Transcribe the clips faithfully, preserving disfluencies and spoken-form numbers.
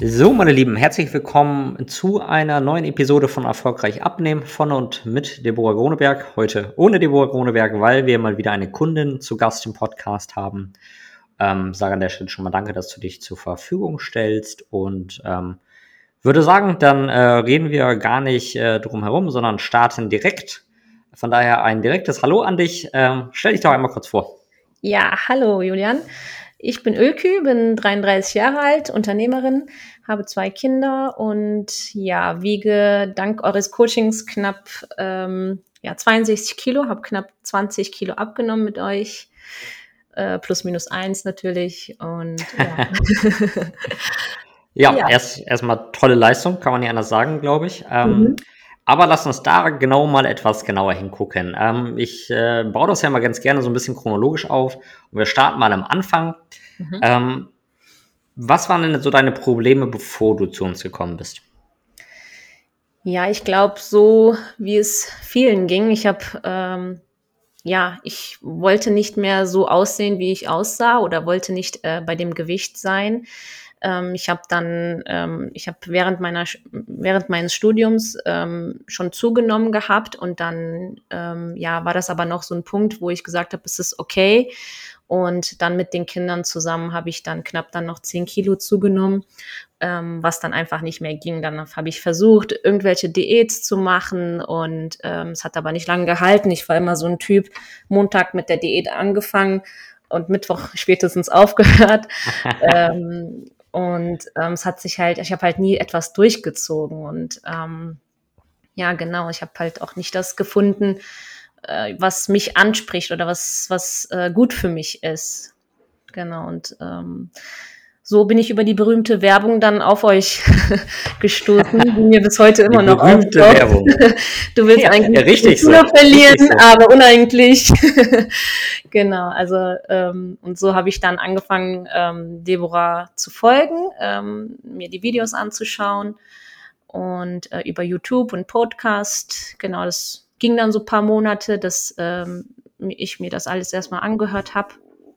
So, meine Lieben, herzlich willkommen zu einer neuen Episode von Erfolgreich Abnehmen von und mit Deborah Groneberg. Heute ohne Deborah Groneberg, weil wir mal wieder eine Kundin zu Gast im Podcast haben. Ähm, sage an der Stelle schon mal danke, dass du dich zur Verfügung stellst und ähm, würde sagen, dann äh, reden wir gar nicht äh, drum herum, sondern starten direkt. Von daher ein direktes Hallo an dich. Ähm, stell dich doch einmal kurz vor. Ja, hallo Julian. Ich bin Ölkü, bin dreiunddreißig Jahre alt, Unternehmerin, habe zwei Kinder und ja, wiege dank eures Coachings knapp ähm, ja, zweiundsechzig Kilo, habe knapp zwanzig Kilo abgenommen mit euch, äh, plus minus eins natürlich. Und ja, Ja, ja. erst erstmal tolle Leistung, kann man nicht anders sagen, glaube ich. Ähm, Mhm. aber lass uns da genau mal etwas genauer hingucken. Ähm, ich äh, baue das ja mal ganz gerne so ein bisschen chronologisch auf und wir starten mal am Anfang. Mhm. Ähm, was waren denn so deine Probleme, bevor du zu uns gekommen bist? Ja, ich glaube, so wie es vielen ging, ich habe ähm, ja, ich wollte nicht mehr so aussehen, wie ich aussah oder wollte nicht äh, bei dem Gewicht sein. Ähm, ich habe dann, ähm, ich habe während meiner, während meines Studiums ähm, schon zugenommen gehabt und dann, ähm, ja, war das aber noch so ein Punkt, wo ich gesagt habe, es ist okay. Und dann mit den Kindern zusammen habe ich dann knapp dann noch zehn Kilo zugenommen, ähm, was dann einfach nicht mehr ging. Dann habe ich versucht, irgendwelche Diäts zu machen und ähm, es hat aber nicht lange gehalten. Ich war immer so ein Typ, Montag mit der Diät angefangen und Mittwoch spätestens aufgehört. ähm, und ähm, es hat sich halt, ich habe halt nie etwas durchgezogen und ähm, ja, genau, ich habe halt auch nicht das gefunden, äh, was mich anspricht oder was, was äh, gut für mich ist. Genau, und ähm, so bin ich über die berühmte Werbung dann auf euch gestoßen, die mir bis heute Die immer noch berühmte auftaucht. Werbung. Du willst Ja, eigentlich ja, richtig die so. Schule verlieren, Richtig so. aber uneigentlich. Genau, also ähm, und so habe ich dann angefangen, ähm, Deborah zu folgen, ähm, mir die Videos anzuschauen und äh, über YouTube und Podcast. Genau, das ging dann so ein paar Monate, dass ähm, ich mir das alles erstmal angehört habe.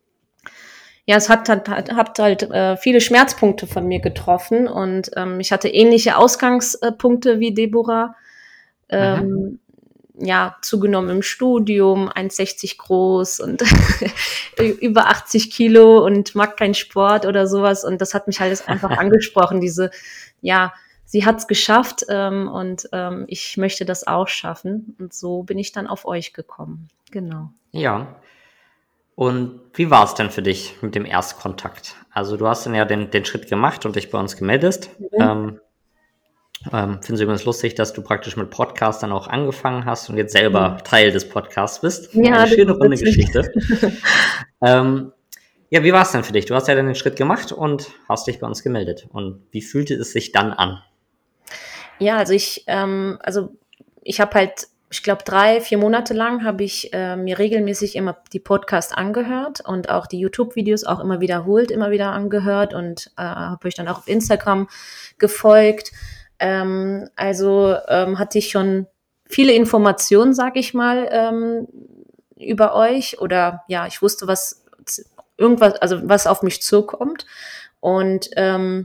Ja, es hat, hat, hat halt äh, viele Schmerzpunkte von mir getroffen und ähm, ich hatte ähnliche Ausgangspunkte wie Deborah. Mhm. Ähm, ja, zugenommen im Studium, eins Komma sechzig groß und über achtzig Kilo und mag keinen Sport oder sowas. Und das hat mich alles einfach angesprochen, diese, ja, sie hat's geschafft ähm, und ähm, ich möchte das auch schaffen. Und so bin ich dann auf euch gekommen. Genau. Ja. Und wie war es denn für dich mit dem Erstkontakt? Also du hast dann ja den, den Schritt gemacht und dich bei uns gemeldet. Mhm. Ähm, ähm, Finde es übrigens lustig, dass du praktisch mit Podcast dann auch angefangen hast und jetzt selber Teil des Podcasts bist. Ja, Eine das schöne ist runde witzig. Geschichte. Ähm, ja, wie war es denn für dich? Du hast ja dann den Schritt gemacht und hast dich bei uns gemeldet. Und wie fühlte es sich dann an? Ja, also ich, ähm, also ich habe halt, ich glaube, drei, vier Monate lang habe ich äh, mir regelmäßig immer die Podcasts angehört und auch die YouTube-Videos auch immer wiederholt, immer wieder angehört und äh, habe euch dann auch auf Instagram gefolgt. Ähm, also ähm, hatte ich schon viele Informationen, sag ich mal, ähm, über euch oder ja, ich wusste, was irgendwas, also was auf mich zukommt und ähm,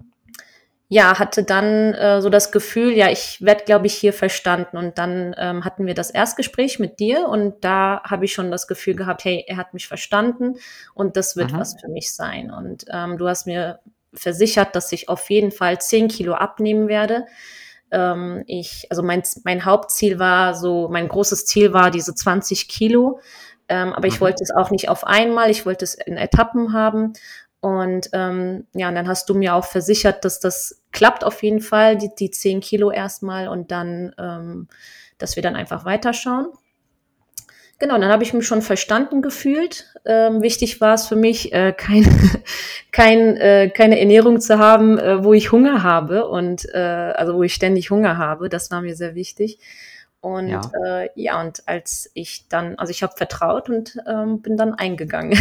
ja, hatte dann äh, so das Gefühl, ja, ich werde, glaube ich, hier verstanden. Und dann ähm, hatten wir das Erstgespräch mit dir und da habe ich schon das Gefühl gehabt, hey, er hat mich verstanden und das wird was Mhm. für mich sein. Und ähm, du hast mir versichert, dass ich auf jeden Fall zehn Kilo abnehmen werde. Ähm, ich, also mein, mein Hauptziel war so, mein großes Ziel war diese zwanzig Kilo. Ähm, aber ich Mhm. wollte es auch nicht auf einmal, ich wollte es in Etappen haben. Und ähm, ja, und dann hast du mir auch versichert, dass das klappt auf jeden Fall, die, die zehn Kilo erstmal und dann, ähm, dass wir dann einfach weiterschauen. Genau, dann habe ich mich schon verstanden gefühlt. Ähm, wichtig war es für mich, äh, kein, kein, äh, keine Ernährung zu haben, äh, wo ich Hunger habe und äh, also wo ich ständig Hunger habe. Das war mir sehr wichtig. Und Ja. äh, ja, und als ich dann, also ich habe vertraut und ähm, bin dann eingegangen.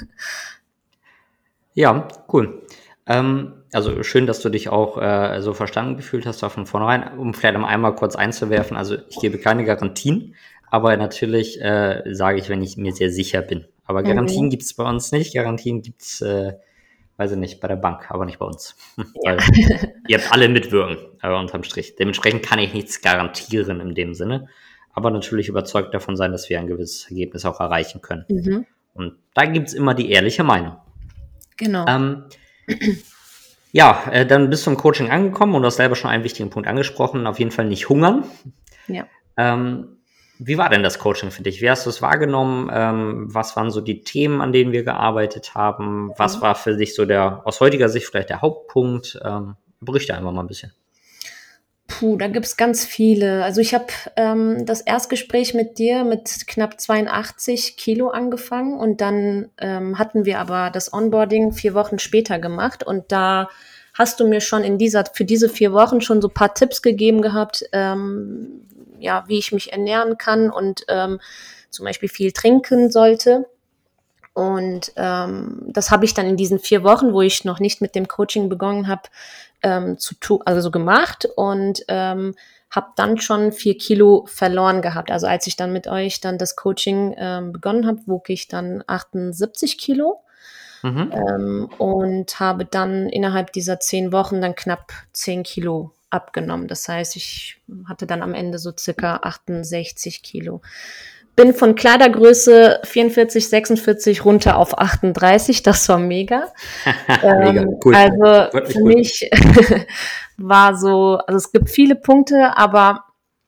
Ja, cool. Ähm, also schön, dass du dich auch äh, so verstanden gefühlt hast, da von vornherein, um vielleicht einmal kurz einzuwerfen. Also ich gebe keine Garantien, aber natürlich äh, sage ich, wenn ich mir sehr sicher bin. Aber Garantien Mhm. gibt es bei uns nicht. Garantien gibt es, äh, weiß ich nicht, bei der Bank, aber nicht bei uns. Ja. Weil ihr habt alle mitwirken, aber unterm Strich. Dementsprechend kann ich nichts garantieren in dem Sinne, aber natürlich überzeugt davon sein, dass wir ein gewisses Ergebnis auch erreichen können. Mhm. Und da gibt's immer die ehrliche Meinung. Genau. Ähm, ja, äh, dann bist du im Coaching angekommen und du hast selber schon einen wichtigen Punkt angesprochen, auf jeden Fall nicht hungern. Ja. Ähm, wie war denn das Coaching für dich? Wie hast du es wahrgenommen? Ähm, was waren so die Themen, an denen wir gearbeitet haben? Was Mhm. war für dich so der, aus heutiger Sicht vielleicht der Hauptpunkt? Ähm, berichte einfach mal ein bisschen. Puh, da gibt's ganz viele. Also ich habe ähm, das Erstgespräch mit dir mit knapp zweiundachtzig Kilo angefangen und dann ähm, hatten wir aber das Onboarding vier Wochen später gemacht und da hast du mir schon in dieser, für diese vier Wochen schon so ein paar Tipps gegeben gehabt, ähm, ja, wie ich mich ernähren kann und ähm, zum Beispiel viel trinken sollte. Und ähm, das habe ich dann in diesen vier Wochen, wo ich noch nicht mit dem Coaching begonnen habe, ähm, zu tu also so gemacht und ähm, habe dann schon vier Kilo verloren gehabt. Also als ich dann mit euch dann das Coaching ähm, begonnen habe, wog ich dann achtundsiebzig Kilo Mhm. ähm, und habe dann innerhalb dieser zehn Wochen dann knapp zehn Kilo abgenommen. Das heißt, ich hatte dann am Ende so circa achtundsechzig Kilo. Bin von Kleidergröße vierundvierzig, sechsundvierzig runter auf achtunddreißig. Das war mega. Mega, Ähm, cool. also Freut mich für cool. mich war so, also es gibt viele Punkte, aber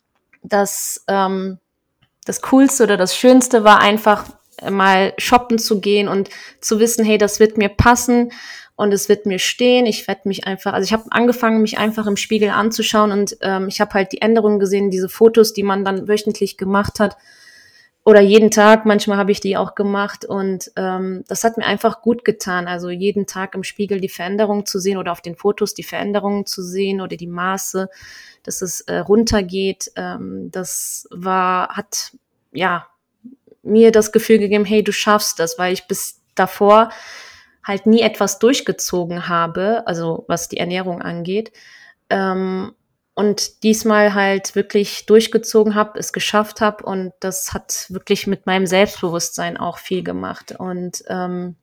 das, ähm, das Coolste oder das Schönste war einfach mal shoppen zu gehen und zu wissen, hey, das wird mir passen und es wird mir stehen. Ich werde mich einfach, also ich habe angefangen, mich einfach im Spiegel anzuschauen und ähm, ich habe halt die Änderungen gesehen, diese Fotos, die man dann wöchentlich gemacht hat oder jeden Tag. Manchmal habe ich die auch gemacht und ähm, das hat mir einfach gut getan. Also jeden Tag im Spiegel die Veränderung zu sehen oder auf den Fotos die Veränderungen zu sehen oder die Maße, dass es äh, runtergeht. Ähm, das war, hat ja mir das Gefühl gegeben, hey, du schaffst das, weil ich bis davor halt nie etwas durchgezogen habe, also was die Ernährung angeht. Ähm, und diesmal halt wirklich durchgezogen habe, es geschafft habe und das hat wirklich mit meinem Selbstbewusstsein auch viel gemacht. Und ähm,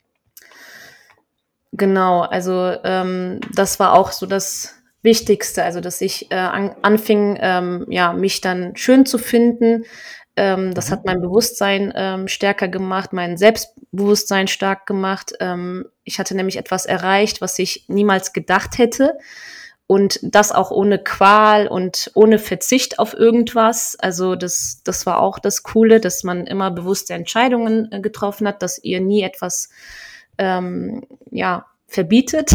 genau, also ähm, das war auch so das Wichtigste, also dass ich äh, an, anfing, ähm, ja, mich dann schön zu finden. Ähm, das hat Mhm. mein Bewusstsein ähm, stärker gemacht, mein Selbstbewusstsein stark gemacht. Ähm, ich hatte nämlich etwas erreicht, was ich niemals gedacht hätte. Und das auch ohne Qual und ohne Verzicht auf irgendwas. Also das, das war auch das Coole, dass man immer bewusste Entscheidungen äh, getroffen hat, dass ihr nie etwas ähm, ja, verbietet.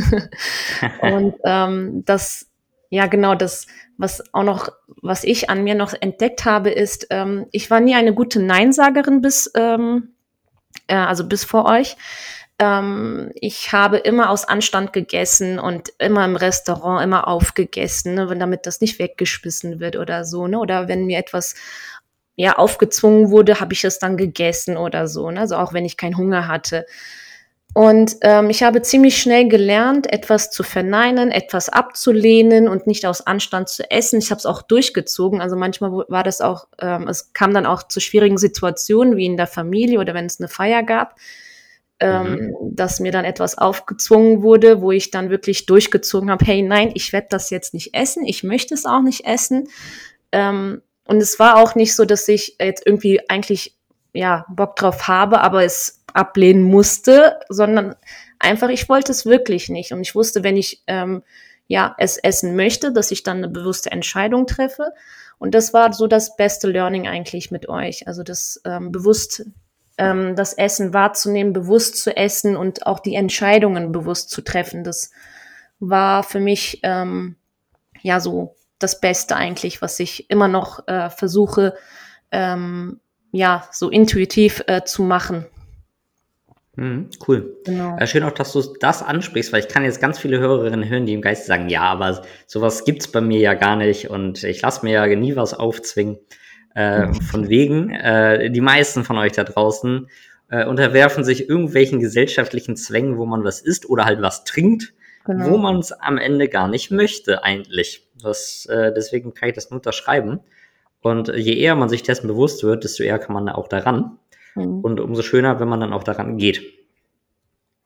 Und ähm, das, ja genau, das, was auch noch, was ich an mir noch entdeckt habe, ist, ähm, ich war nie eine gute Neinsagerin bis, ähm, äh, also bis vor euch. Ähm, ich habe immer aus Anstand gegessen und immer im Restaurant immer aufgegessen, ne, wenn damit das nicht weggeschmissen wird oder so, ne? Oder wenn mir etwas ja aufgezwungen wurde, habe ich es dann gegessen oder so, ne? Also auch wenn ich keinen Hunger hatte. Und ähm, ich habe ziemlich schnell gelernt, etwas zu verneinen, etwas abzulehnen und nicht aus Anstand zu essen. Ich habe es auch durchgezogen. Also manchmal war das auch, ähm, es kam dann auch zu schwierigen Situationen, wie in der Familie oder wenn es eine Feier gab, Mhm. ähm, dass mir dann etwas aufgezwungen wurde, wo ich dann wirklich durchgezogen habe, hey, nein, ich werde das jetzt nicht essen, ich möchte es auch nicht essen. Ähm, und es war auch nicht so, dass ich jetzt irgendwie eigentlich ja Bock drauf habe, aber es ablehnen musste, sondern einfach, ich wollte es wirklich nicht. Und ich wusste, wenn ich ähm, ja es essen möchte, dass ich dann eine bewusste Entscheidung treffe. Und das war so das beste Learning eigentlich mit euch. Also das ähm, bewusst ähm, das Essen wahrzunehmen, bewusst zu essen und auch die Entscheidungen bewusst zu treffen. Das war für mich ähm, ja so das Beste eigentlich, was ich immer noch äh, versuche, ähm, ja, so intuitiv äh, zu machen. Mhm, cool. Äh, Genau. schön auch, dass du das ansprichst, weil ich kann jetzt ganz viele Hörerinnen hören, die im Geiste sagen, ja, aber sowas gibt's bei mir ja gar nicht und ich lasse mir ja nie was aufzwingen. Äh, von wegen, äh, die meisten von euch da draußen äh, unterwerfen sich irgendwelchen gesellschaftlichen Zwängen, wo man was isst oder halt was trinkt, wo Genau. man es am Ende gar nicht möchte eigentlich. Das, äh, deswegen kann ich das nur unterschreiben. Und je eher man sich dessen bewusst wird, desto eher kann man auch daran. Mhm. Und umso schöner, wenn man dann auch daran geht.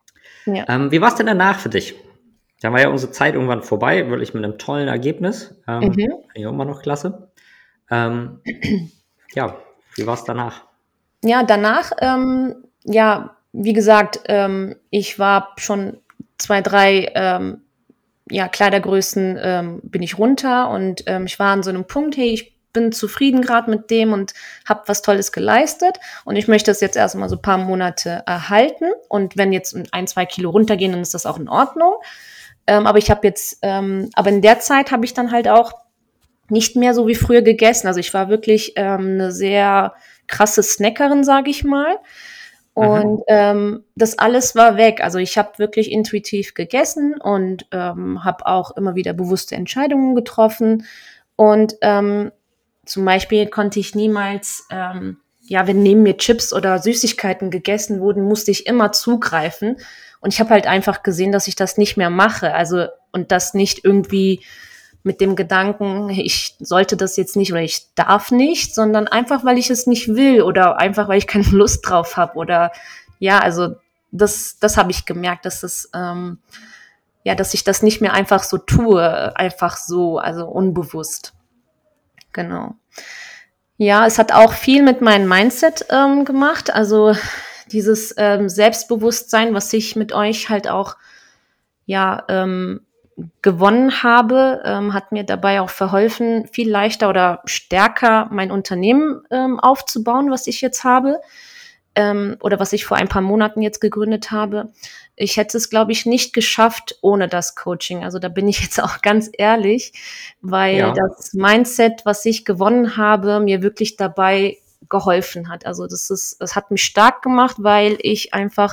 Ja. Ähm, wie war es denn danach für dich? Da war ja unsere Zeit irgendwann vorbei, wirklich mit einem tollen Ergebnis. Ähm, Mhm. Finde ich auch immer noch klasse. Ähm, ja, wie war es danach? Ja, danach, ähm, ja, wie gesagt, ähm, ich war schon zwei, drei ähm, ja, Kleidergrößen ähm, bin ich runter und ähm, ich war an so einem Punkt, hey, ich bin zufrieden gerade mit dem und habe was Tolles geleistet und ich möchte das jetzt erstmal so ein paar Monate erhalten und wenn jetzt ein, zwei Kilo runtergehen, dann ist das auch in Ordnung. Ähm, aber ich habe jetzt, ähm, aber in der Zeit habe ich dann halt auch nicht mehr so wie früher gegessen. Also ich war wirklich ähm, eine sehr krasse Snackerin, sage ich mal. Und Mhm. ähm, das alles war weg. Also ich habe wirklich intuitiv gegessen und ähm, habe auch immer wieder bewusste Entscheidungen getroffen. Und ähm, zum Beispiel konnte ich niemals, ähm, ja, wenn neben mir Chips oder Süßigkeiten gegessen wurden, musste ich immer zugreifen. Und ich habe halt einfach gesehen, dass ich das nicht mehr mache. Also und das nicht irgendwie mit dem Gedanken, ich sollte das jetzt nicht oder ich darf nicht, sondern einfach, weil ich es nicht will oder einfach, weil ich keine Lust drauf habe oder ja, also das, das habe ich gemerkt, dass das, ähm, ja, dass ich das nicht mehr einfach so tue, einfach so, also unbewusst. Genau. Ja, es hat auch viel mit meinem Mindset ähm, gemacht, also dieses ähm, Selbstbewusstsein, was ich mit euch halt auch ja ähm, gewonnen habe, ähm, hat mir dabei auch verholfen, viel leichter oder stärker mein Unternehmen ähm, aufzubauen, was ich jetzt habe ähm, oder was ich vor ein paar Monaten jetzt gegründet habe. Ich hätte es, glaube ich, nicht geschafft ohne das Coaching. Also da bin ich jetzt auch ganz ehrlich, weil Ja, das Mindset, was ich gewonnen habe, mir wirklich dabei geholfen hat. Also das ist, das hat mich stark gemacht, weil ich einfach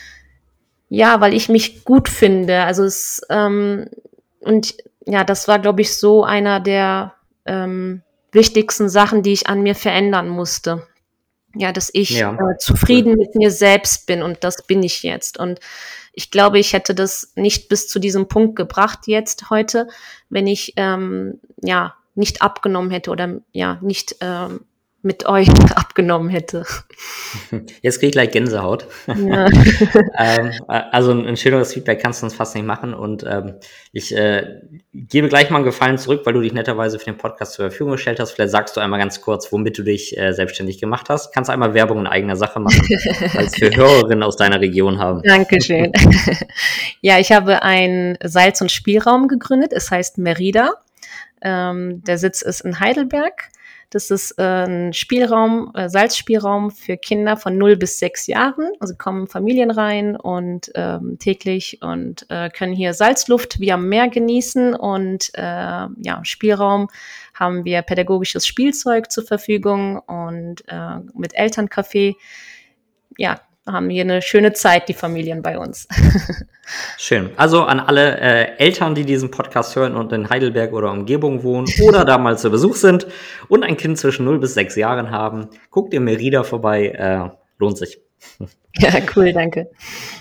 ja, weil ich mich gut finde. Also es, ähm, und ja, das war, glaube ich, so einer der ähm, wichtigsten Sachen, die ich an mir verändern musste. Ja, dass ich ja, äh, cool. zufrieden mit mir selbst bin und das bin ich jetzt. Und ich glaube, ich hätte das nicht bis zu diesem Punkt gebracht jetzt heute, wenn ich ähm, ja nicht abgenommen hätte oder ja nicht ähm, mit euch abgenommen hätte. Jetzt kriege ich gleich Gänsehaut. Ja. ähm, äh, also ein, ein schöneres Feedback kannst du uns fast nicht machen. Und ähm, ich äh, gebe gleich mal einen Gefallen zurück, weil du dich netterweise für den Podcast zur Verfügung gestellt hast. Vielleicht sagst du einmal ganz kurz, womit du dich äh, selbstständig gemacht hast. Kannst einmal Werbung in eigener Sache machen, falls wir Hörerinnen aus deiner Region haben. Dankeschön. Ja, ich habe einen Salz- und Spielraum gegründet. Es heißt Merida. Ähm, der Sitz ist in Heidelberg. Das ist äh, ein Spielraum, äh, Salzspielraum für Kinder von null bis sechs Jahren. Also kommen Familien rein und ähm, täglich und äh, können hier Salzluft wie am Meer genießen. Und äh, ja, Spielraum haben wir pädagogisches Spielzeug zur Verfügung und äh, mit Elterncafé. Ja, haben hier eine schöne Zeit, die Familien bei uns. Schön. Also an alle äh, Eltern, die diesen Podcast hören und in Heidelberg oder Umgebung wohnen oder da mal zu Besuch sind und ein Kind zwischen null bis sechs Jahren haben, guckt ihr Merida vorbei, äh, lohnt sich. Ja, cool, danke.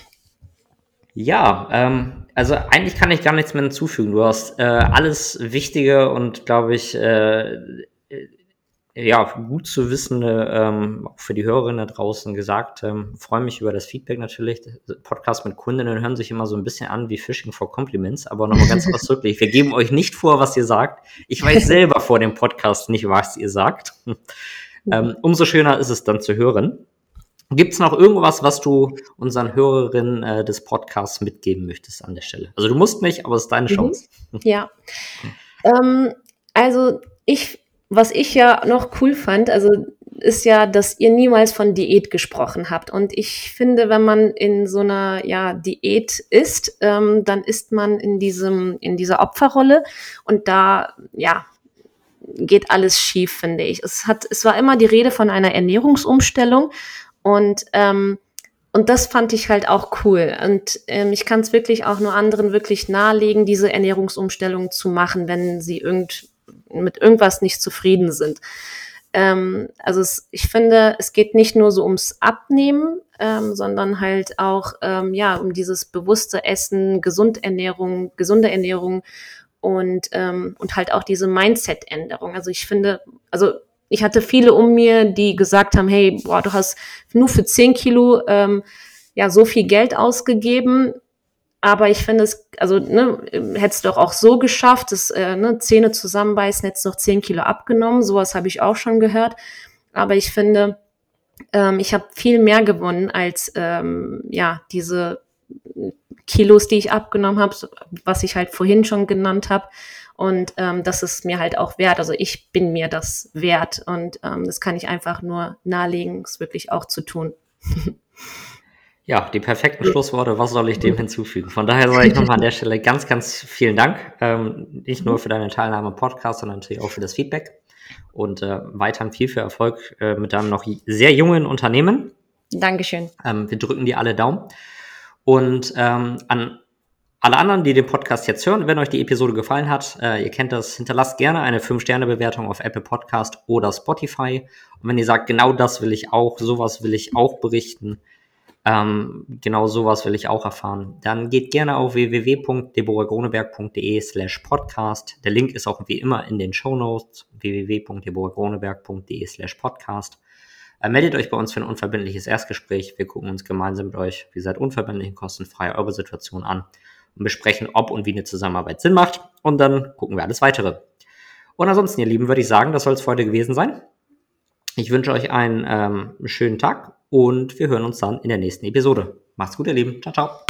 Ja, ähm, also eigentlich kann ich gar nichts mehr hinzufügen. Du hast äh, alles Wichtige und, glaube ich, äh, äh, ja, gut zu wissende, ähm, auch für die Hörerinnen da draußen gesagt. Ähm, freue mich über das Feedback natürlich. Podcasts mit Kundinnen hören sich immer so ein bisschen an wie Fishing for Compliments, aber nochmal ganz ausdrücklich, wir geben euch nicht vor, was ihr sagt. Ich weiß selber vor dem Podcast nicht, was ihr sagt. ähm, umso schöner ist es dann zu hören. Gibt es noch irgendwas, was du unseren Hörerinnen äh, des Podcasts mitgeben möchtest an der Stelle? Also du musst nicht, aber es ist deine Mhm. Chance. Ja, ähm, also ich, was ich ja noch cool fand, also ist ja, dass ihr niemals von Diät gesprochen habt. Und ich finde, wenn man in so einer ja, Diät ist, ähm, dann ist man in diesem, in dieser Opferrolle und da ja geht alles schief, finde ich. Es hat, es war immer die Rede von einer Ernährungsumstellung und ähm, und das fand ich halt auch cool. Und ähm, ich kann es wirklich auch nur anderen wirklich nahelegen, diese Ernährungsumstellung zu machen, wenn sie irgend, mit irgendwas nicht zufrieden sind. Ähm, also es, ich finde, es geht nicht nur so ums Abnehmen, ähm, sondern halt auch ähm, ja um dieses bewusste Essen, gesunde Ernährung, gesunde Ernährung und ähm, und halt auch diese Mindset-Änderung. Also ich finde, also ich hatte viele um mir, die gesagt haben, hey, boah, du hast nur für zehn Kilo ähm, ja, so viel Geld ausgegeben, aber ich finde es, also, ne, hättest du doch auch so geschafft, das, äh, ne, Zähne zusammenbeißen, hättest noch zehn Kilo abgenommen, sowas habe ich auch schon gehört, aber ich finde, ähm, ich habe viel mehr gewonnen als, ähm, ja, diese Kilos, die ich abgenommen habe, was ich halt vorhin schon genannt habe. Und ähm, das ist mir halt auch wert. Also ich bin mir das wert. Und ähm, das kann ich einfach nur nahelegen, es wirklich auch zu tun. Ja, die perfekten Schlussworte, was soll ich dem hinzufügen? Von daher sage ich nochmal an der Stelle ganz, ganz vielen Dank. Ähm, nicht nur für deine Teilnahme im Podcast, sondern natürlich auch für das Feedback. Und äh, weiterhin viel, viel Erfolg äh, mit deinem noch sehr jungen Unternehmen. Dankeschön. Ähm, wir drücken dir alle Daumen. Und ähm, an alle anderen, die den Podcast jetzt hören, wenn euch die Episode gefallen hat, äh, ihr kennt das, hinterlasst gerne eine fünf Sterne Bewertung auf Apple Podcast oder Spotify. Und wenn ihr sagt, genau das will ich auch, sowas will ich auch berichten, ähm, genau sowas will ich auch erfahren, dann geht gerne auf w w w punkt deborah groneberg punkt de slash podcast. Der Link ist auch wie immer in den Shownotes, w w w punkt deborah groneberg punkt de slash podcast. Äh, meldet euch bei uns für ein unverbindliches Erstgespräch. Wir gucken uns gemeinsam mit euch, wie gesagt, unverbindlich und kostenfrei eure Situation an und besprechen, ob und wie eine Zusammenarbeit Sinn macht. Und dann gucken wir alles Weitere. Und ansonsten, ihr Lieben, würde ich sagen, das soll es für heute gewesen sein. Ich wünsche euch einen ähm, schönen Tag und wir hören uns dann in der nächsten Episode. Macht's gut, ihr Lieben. Ciao, ciao.